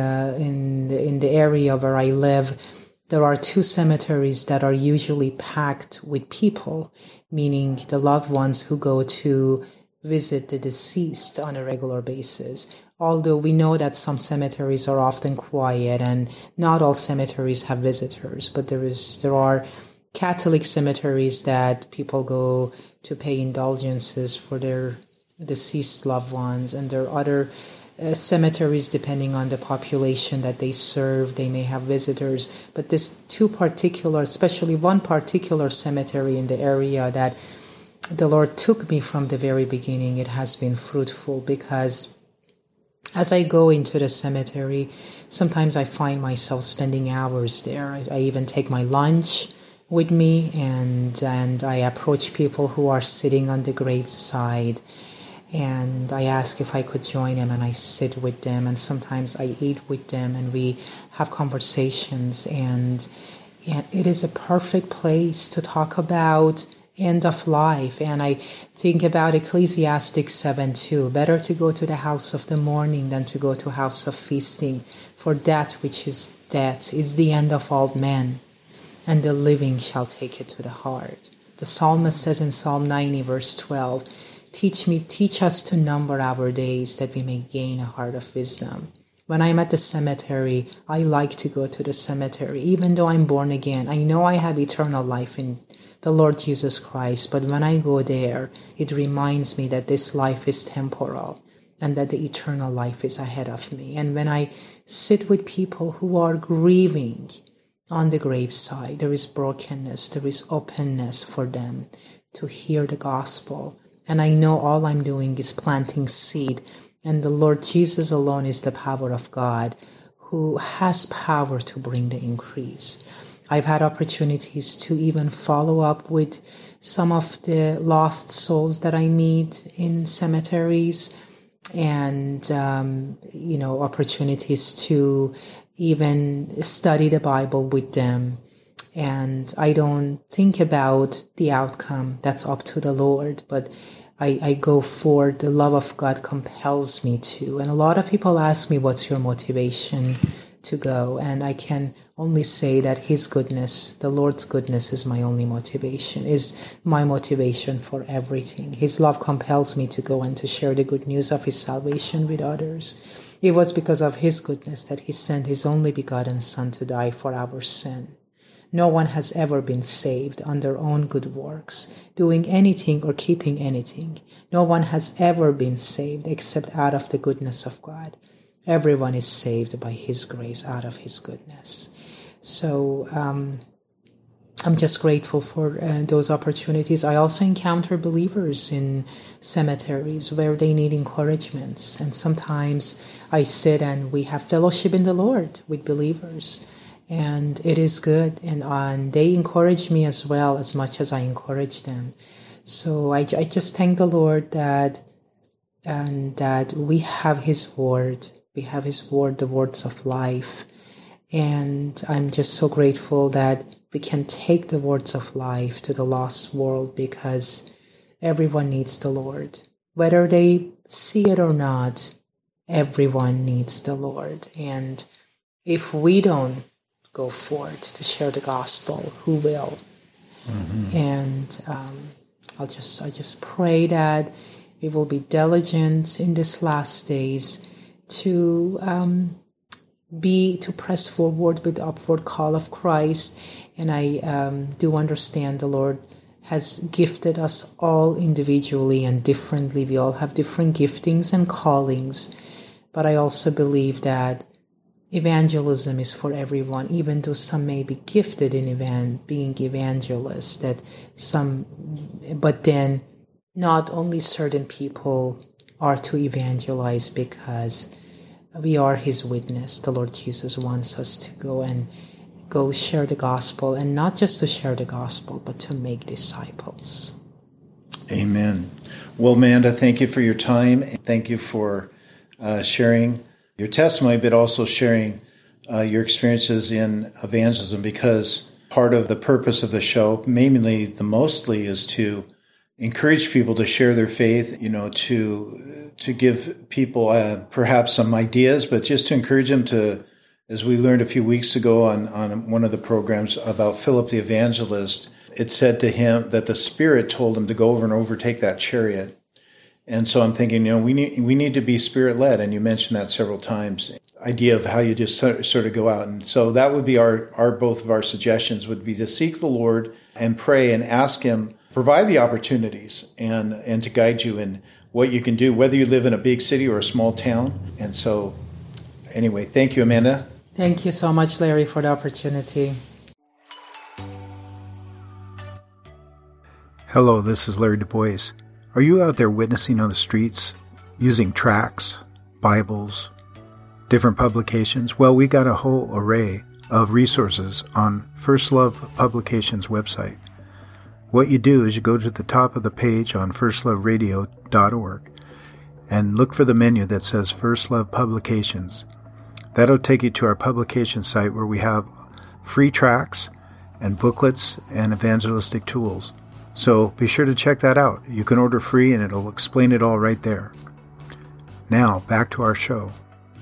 in the area where I live, there are 2 cemeteries that are usually packed with people, meaning the loved ones who go to visit the deceased on a regular basis. Although we know that some cemeteries are often quiet and not all cemeteries have visitors, but there are Catholic cemeteries that people go to pay indulgences for their deceased loved ones, and there are other cemeteries, depending on the population that they serve, they may have visitors. But this especially one particular cemetery in the area that the Lord took me from the very beginning, it has been fruitful, because as I go into the cemetery, sometimes I find myself spending hours there. I even take my lunch with me, and I approach people who are sitting on the graveside, and I ask if I could join them, and I sit with them, and sometimes I eat with them, and we have conversations, and it is a perfect place to talk about end of life. And I think about Ecclesiastes 7:2, better to go to the house of the mourning than to go to house of feasting, for that which is death is the end of all men, and the living shall take it to the heart. The psalmist says in Psalm 90 verse 12, teach us to number our days, that we may gain a heart of wisdom. When I'm at the cemetery, I like to go to the cemetery. Even though I'm born again, I know I have eternal life in the Lord Jesus Christ. But when I go there, it reminds me that this life is temporal and that the eternal life is ahead of me. And when I sit with people who are grieving on the graveside, there is brokenness, there is openness for them to hear the gospel. And I know all I'm doing is planting seed. And the Lord Jesus alone is the power of God, who has power to bring the increase. I've had opportunities to even follow up with some of the lost souls that I meet in cemeteries, and, opportunities to even study the Bible with them. And I don't think about the outcome. That's up to the Lord. But I go for the love of God compels me to. And a lot of people ask me, what's your motivation to go? And I can only say that His goodness, the Lord's goodness, is my only motivation, is my motivation for everything. His love compels me to go and to share the good news of His salvation with others. It was because of His goodness that He sent His only begotten Son to die for our sin. No one has ever been saved on their own good works, doing anything or keeping anything. No one has ever been saved except out of the goodness of God. Everyone is saved by His grace, out of His goodness. So I'm just grateful for those opportunities. I also encounter believers in cemeteries where they need encouragements. And sometimes I sit and we have fellowship in the Lord with believers. And it is good. And they encourage me as well, as much as I encourage them. So I just thank the Lord that we have His word. We have His word, the words of life. And I'm just so grateful that we can take the words of life to the lost world, because everyone needs the Lord. Whether they see it or not, everyone needs the Lord. And if we don't go forth to share the gospel, who will? Mm-hmm. And I just pray that we will be diligent in these last days to press forward with the upward call of Christ. And I do understand the Lord has gifted us all individually and differently. We all have different giftings and callings. But I also believe that evangelism is for everyone, even though some may be gifted in being evangelists, but then not only certain people are to evangelize, because we are His witness. The Lord Jesus wants us to go share the gospel, and not just to share the gospel, but to make disciples. Amen. Well, Amanda, thank you for your time. Thank you for sharing your testimony, but also sharing your experiences in evangelism, because part of the purpose of the show, mostly, is to encourage people to share their faith, to give people perhaps some ideas, but just to encourage them to, as we learned a few weeks ago on one of the programs about Philip the evangelist, it said to him that the Spirit told him to go over and overtake that chariot. And so I'm thinking, we need to be Spirit-led, and you mentioned that several times. Idea of how you just sort of go out, and so that would be both of our suggestions would be to seek the Lord and pray and ask Him provide the opportunities and to guide you in what you can do, whether you live in a big city or a small town. And so, anyway, thank you, Amanda. Thank you so much, Larry, for the opportunity. Hello, this is Larry Du Bois. Are you out there witnessing on the streets, using tracts, Bibles, different publications? Well, we got a whole array of resources on First Love Publications website. What you do is you go to the top of the page on firstloveradio.org and look for the menu that says First Love Publications. That'll take you to our publication site where we have free tracts and booklets and evangelistic tools. So be sure to check that out. You can order free and it'll explain it all right there. Now, back to our show.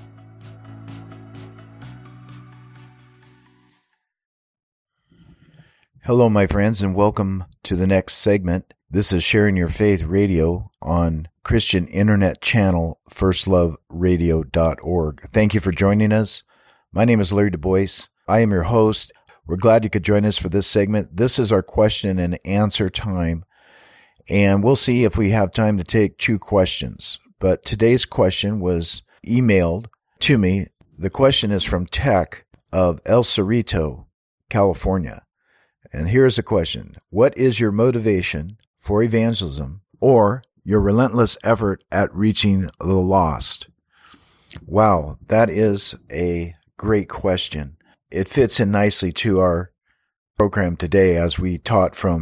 Hello, my friends, and welcome to the next segment. This is Sharing Your Faith Radio on Christian Internet channel, firstloveradio.org. Thank you for joining us. My name is Larry Du Bois. I am your host. We're glad you could join us for this segment. This is our question and answer time, and we'll see if we have time to take 2 questions. But today's question was emailed to me. The question is from Tech of El Cerrito, California. And here's the question. What is your motivation for evangelism or your relentless effort at reaching the lost? Wow, that is a great question. It fits in nicely to our program today as we taught from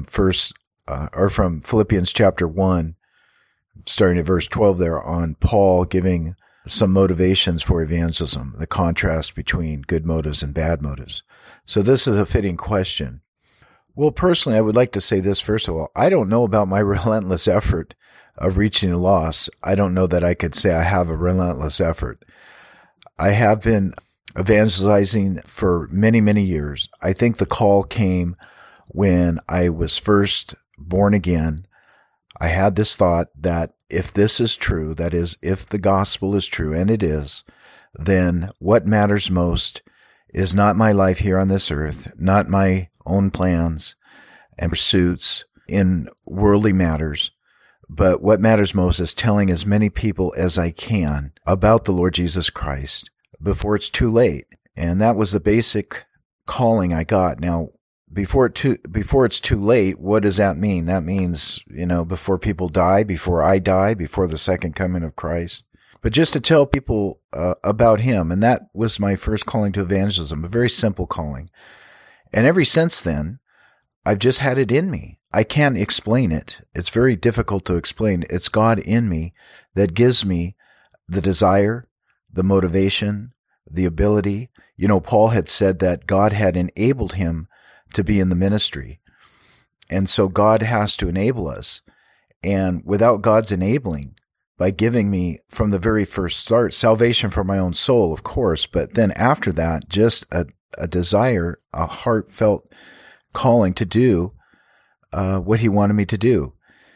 Philippians chapter 1, starting at verse 12 there, on Paul giving some motivations for evangelism, the contrast between good motives and bad motives. So this is a fitting question. Well, personally, I would like to say this first of all. I don't know about my relentless effort of reaching the lost. I don't know that I could say I have a relentless effort. I have been evangelizing for many, many years. I think the call came when I was first born again. I had this thought that if this is true, that is, if the gospel is true, and it is, then what matters most is not my life here on this earth, not my own plans and pursuits in worldly matters, but what matters most is telling as many people as I can about the Lord Jesus Christ before it's too late. And that was the basic calling I got. Now, before it's too late, what does that mean? That means, before people die, before I die, before the second coming of Christ. But just to tell people about Him, and that was my first calling to evangelism, a very simple calling. And ever since then, I've just had it in me. I can't explain it. It's very difficult to explain. It's God in me that gives me the desire, the motivation, the ability. Paul had said that God had enabled him to be in the ministry. And so God has to enable us. And without God's enabling, by giving me from the very first start, salvation for my own soul, of course, but then after that, just a desire, a heartfelt calling to do what he wanted me to do.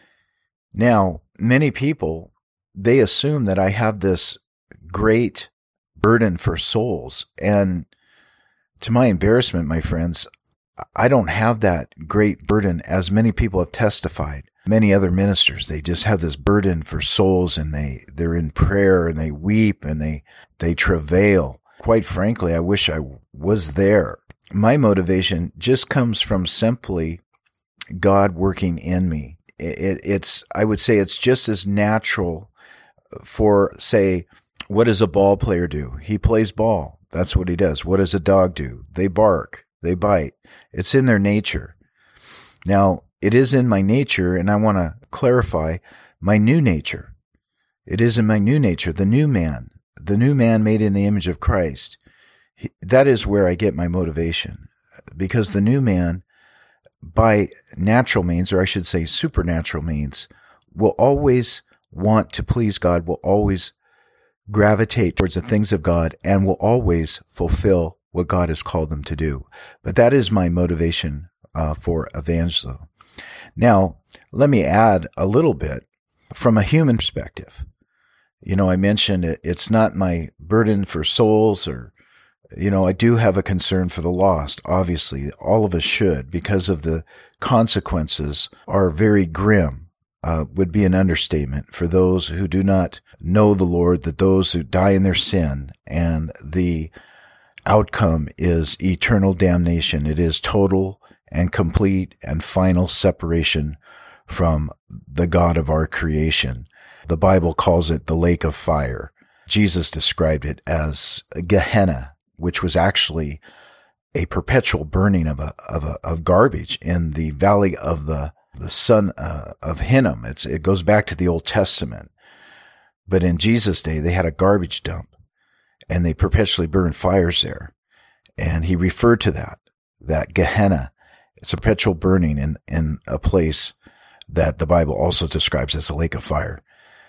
Now, many people, they assume that I have this great burden for souls. And to my embarrassment, my friends, I don't have that great burden as many people have testified. Many other ministers, they just have this burden for souls, and they're in prayer and they weep and they travail. Quite frankly, I wish I was there. My motivation just comes from simply God working in me. I would say it's just as natural for, say, what does a ball player do? He plays ball. That's what he does. What does a dog do? They bark. They bite. It's in their nature. Now, it is in my nature, and I want to clarify my new nature. It is in my new nature, the new man made in the image of Christ. That is where I get my motivation, because the new man, by natural means, or I should say supernatural means, will always want to please God, will always gravitate towards the things of God, and will always fulfill what God has called them to do. But that is my motivation for evangelism. Now, let me add a little bit from a human perspective. I mentioned it's not my burden for souls, or, I do have a concern for the lost. Obviously, all of us should, because of the consequences are very grim. Would be an understatement for those who do not know the Lord, that those who die in their sin, and the outcome is eternal damnation. It is total and complete and final separation from the God of our creation. The Bible calls it the lake of fire. Jesus described it as Gehenna, which was actually a perpetual burning of garbage in the valley of the son of Hinnom. It goes back to the Old Testament. But in Jesus' day, they had a garbage dump, and they perpetually burned fires there. And he referred to that Gehenna. It's a perpetual burning in a place that the Bible also describes as a lake of fire.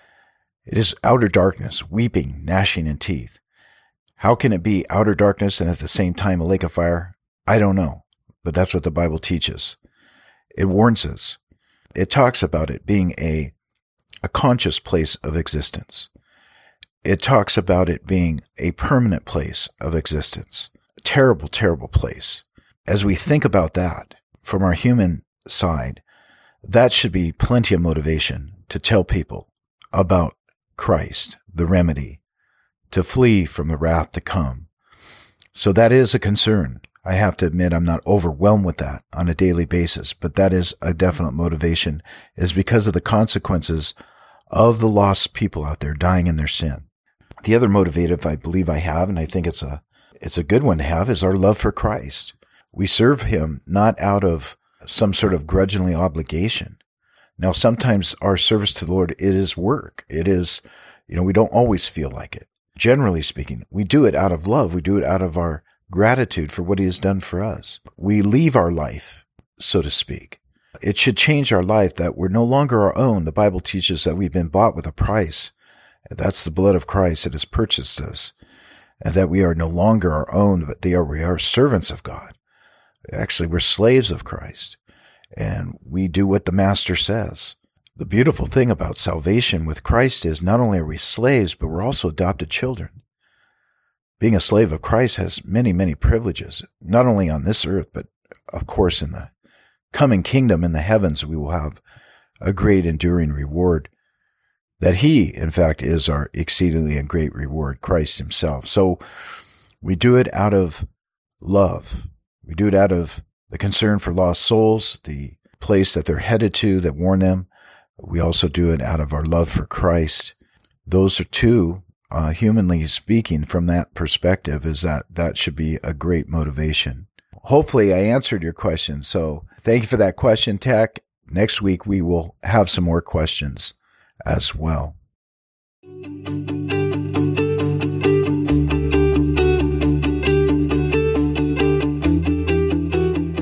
It is outer darkness, weeping, gnashing in teeth. How can it be outer darkness and at the same time a lake of fire? I don't know, but that's what the Bible teaches. It warns us. It talks about it being a conscious place of existence. It talks about it being a permanent place of existence. A terrible, terrible place. As we think about that from our human side, that should be plenty of motivation to tell people about Christ, the remedy, to flee from the wrath to come. So that is a concern. I have to admit I'm not overwhelmed with that on a daily basis, but that is a definite motivation, is because of the consequences of the lost people out there dying in their sin. The other motivative I believe I have, and I think it's a good one to have, is our love for Christ. We serve him not out of some sort of grudgingly obligation. Now, sometimes our service to the Lord, it is work. It is, we don't always feel like it. Generally speaking, we do it out of love. We do it out of our gratitude for what he has done for us. We leave our life, so to speak. It should change our life that we're no longer our own. The Bible teaches that we've been bought with a price. That's the blood of Christ that has purchased us. And that we are no longer our own, but we are servants of God. Actually, we're slaves of Christ. And we do what the Master says. The beautiful thing about salvation with Christ is not only are we slaves, but we're also adopted children. Being a slave of Christ has many, many privileges, not only on this earth, but of course in the coming kingdom in the heavens, we will have a great enduring reward. That he, in fact, is our exceedingly and great reward, Christ himself. So we do it out of love. We do it out of the concern for lost souls, the place that they're headed to that warn them. We also do it out of our love for Christ. Those are two, humanly speaking, from that perspective, is that should be a great motivation. Hopefully I answered your question. So thank you for that question, Tech. Next week we will have some more questions as well.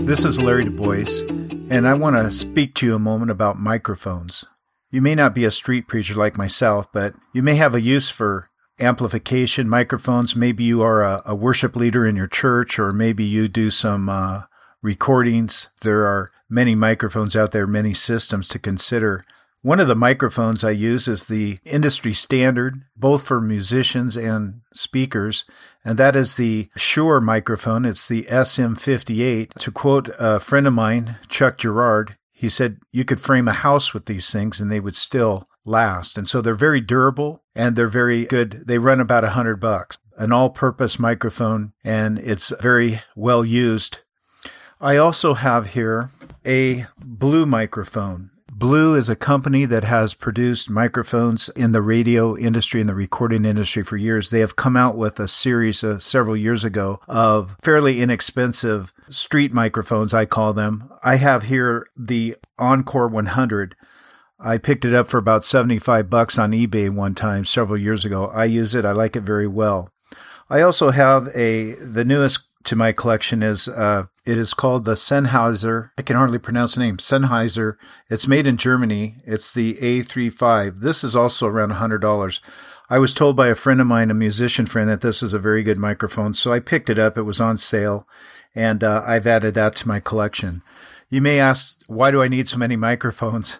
This is Larry Du Bois, and I want to speak to you a moment about microphones. You may not be a street preacher like myself, but you may have a use for amplification, microphones. Maybe you are a worship leader in your church, or maybe you do some recordings. There are many microphones out there, many systems to consider. One of the microphones I use is the industry standard, both for musicians and speakers, and that is the Shure microphone. It's the SM58. To quote a friend of mine, Chuck Girard, he said you could frame a house with these things and they would still last. And so they're very durable and they're very good. They run about $100, an all-purpose microphone, and it's very well used. I also have here a Blue microphone. Blue is a company that has produced microphones in the radio industry and the recording industry for years. They have come out with a series several years ago of fairly inexpensive street microphones, I call them. I have here the Encore 100. I picked it up for about $75 on eBay one time several years ago. I use it. I like it very well. I also have the newest to my collection is it is called the Sennheiser. I can hardly pronounce the name. Sennheiser. It's made in Germany. It's the A35. This is also around $100. I was told by a friend of mine, a musician friend, that this is a very good microphone, so I picked it up. It was on sale, and I've added that to my collection. You may ask, why do I need so many microphones?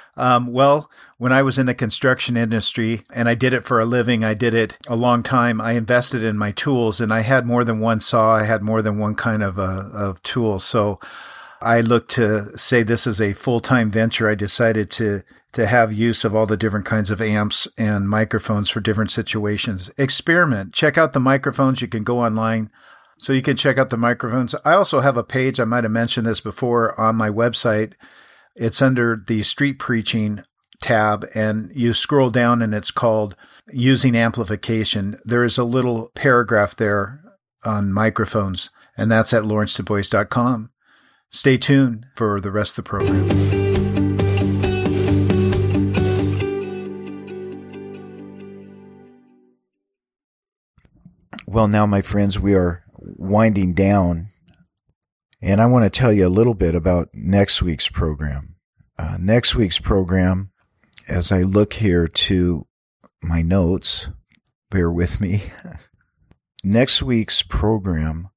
Well, when I was in the construction industry and I did it for a living, I did it a long time. I invested in my tools and I had more than one saw. I had more than one kind of tool. So I looked to say this is a full-time venture. I decided to have use of all the different kinds of amps and microphones for different situations. Experiment. Check out the microphones. You can go online so you can check out the microphones. I also have a page. I might have mentioned this before on my website. It's under the Street Preaching tab, and you scroll down and it's called Using Amplification. There is a little paragraph there on microphones, and that's at lawrencedubois.com. Stay tuned for the rest of the program. Well, now, my friends, we are winding down, and I want to tell you a little bit about next week's program. Next week's program, as I look here to my notes, bear with me. Next week's program,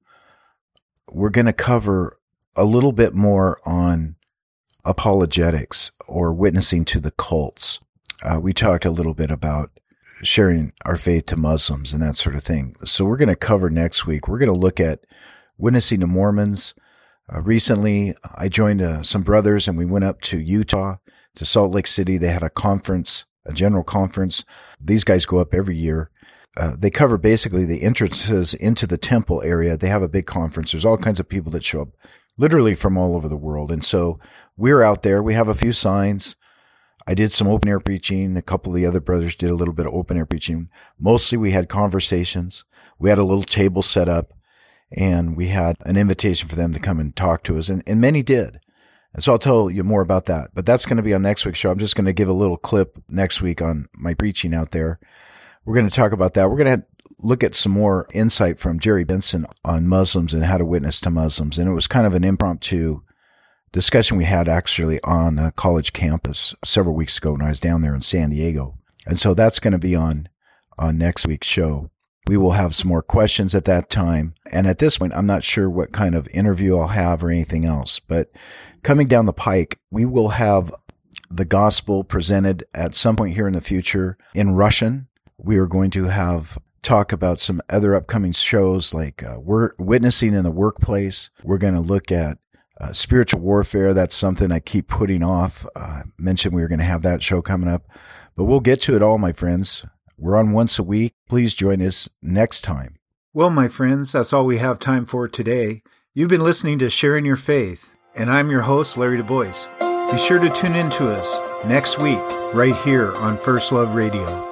we're going to cover a little bit more on apologetics or witnessing to the cults. We talked a little bit about sharing our faith to Muslims and that sort of thing. So we're going to cover next week. We're going to look at witnessing to Mormons. Recently, I joined some brothers and we went up to Utah, to Salt Lake City. They had a conference, a general conference. These guys go up every year. They cover basically the entrances into the temple area. They have a big conference. There's all kinds of people that show up literally from all over the world. And so we're out there. We have a few signs. I did some open air preaching. A couple of the other brothers did a little bit of open air preaching. Mostly we had conversations. We had a little table set up. And we had an invitation for them to come and talk to us, and many did. And so I'll tell you more about that. But that's going to be on next week's show. I'm just going to give a little clip next week on my preaching out there. We're going to talk about that. We're going to look at some more insight from Jerry Benson on Muslims and how to witness to Muslims. And it was kind of an impromptu discussion we had actually on a college campus several weeks ago when I was down there in San Diego. And so that's going to be on next week's show. We will have some more questions at that time. And at this point, I'm not sure what kind of interview I'll have or anything else. But coming down the pike, we will have the gospel presented at some point here in the future in Russian. We are going to have talk about some other upcoming shows like witnessing in the workplace. We're going to look at spiritual warfare. That's something I keep putting off. Mentioned we were going to have that show coming up. But we'll get to it all, my friends. We're on once a week. Please join us next time. Well, my friends, that's all we have time for today. You've been listening to Sharing Your Faith, and I'm your host, Larry Du Bois. Be sure to tune in to us next week, right here on First Love Radio.